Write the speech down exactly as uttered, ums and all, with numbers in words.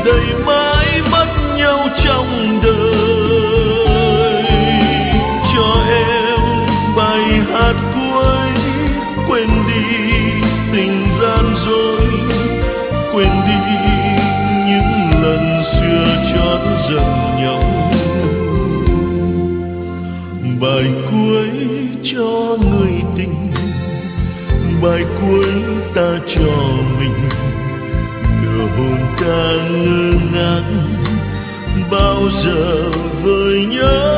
đầy mãi mất nhau trong đời. Cho em bài hát cuối, quên đi tình gian dối, quên đi những lần xưa chót giận nhau. Bài cuối cho người tình, bài cuối ta cho mình, nửa hồn ta ngơ ngác bao giờ vơi nhớ.